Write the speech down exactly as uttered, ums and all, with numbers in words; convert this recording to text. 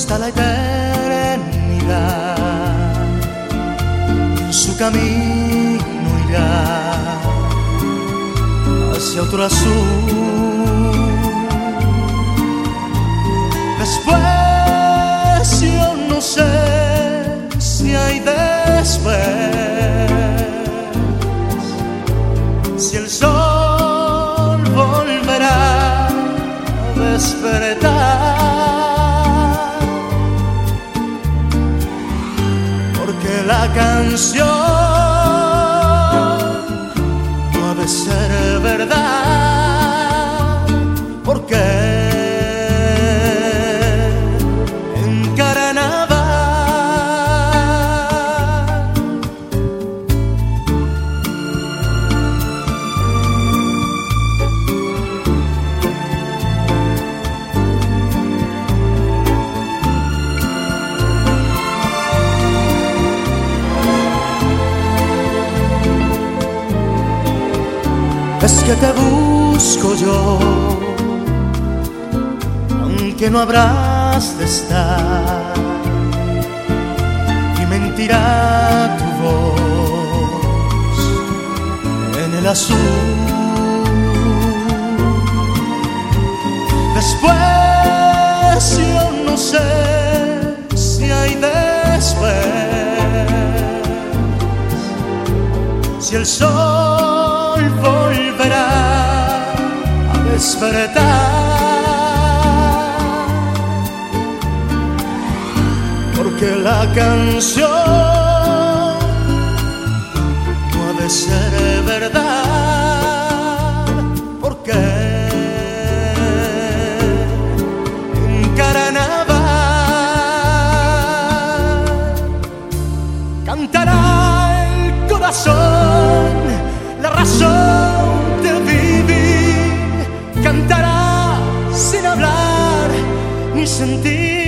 hasta la eternidad. Su camino irá hacia otro azul. Después yo no sé si hay después, si el sol volverá a despertar, porque la canción no ha de ser verdad, porque en carnaval es que te busco yo, aunque no habrás de estar, y mentirá tu voz en el azul. Después yo no sé si hay después, si el sol volverá a despertar, porque la canción no ha de ser verdad, porque en carnaval cantará el corazón, la razón de vivir, cantará sin hablar ni sentir.